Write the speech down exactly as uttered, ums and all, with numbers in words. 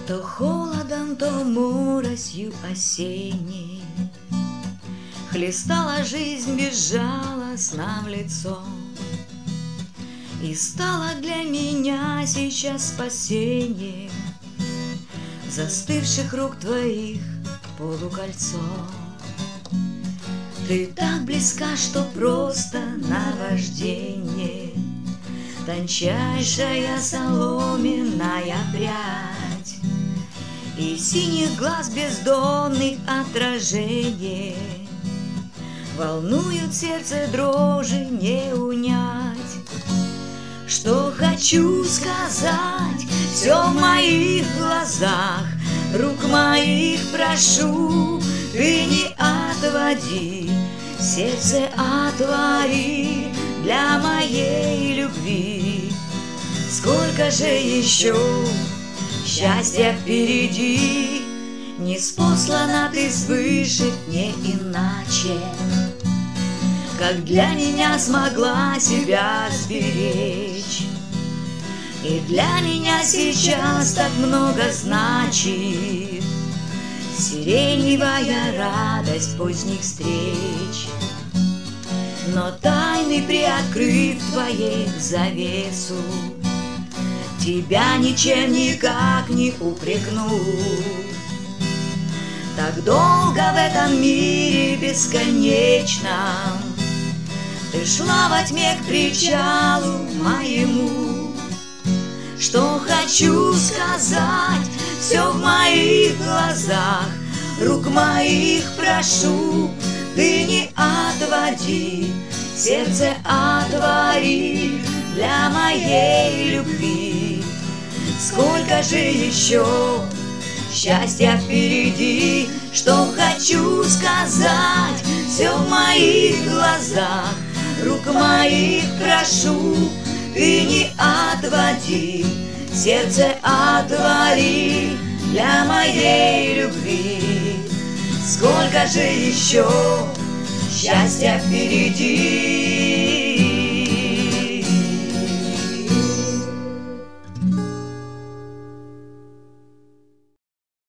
То холодом, то моросью осенней хлестала жизнь безжалостно в лицо. И стало для меня сейчас спасением застывших рук твоих полукольцо. Ты так близка, что просто наваждение, тончайшая соломенная прядь, и синих глаз бездонных отражение волнуют сердце дрожи не унять. Что хочу сказать, все в моих глазах, рук моих прошу, ты не отводи, сердце отвори для моей любви. Сколько же еще счастья впереди, ниспослана ты свыше не иначе, как для меня смогла себя сберечь. И для меня сейчас так много значит сиреневая радость поздних встреч. Но тайны приоткрыв твоей завесу, тебя ничем никак не упрекну. Так долго в этом мире бесконечном ты шла во тьме к причалу моему. Что хочу сказать, все в моих глазах, рук моих прошу, ты не отводи, сердце отвори для моей любви. Сколько же еще счастья впереди, что хочу сказать, все в моих глазах, рук моих прошу, ты не отводи, сердце отвори для моей любви. Сколько же еще счастья впереди.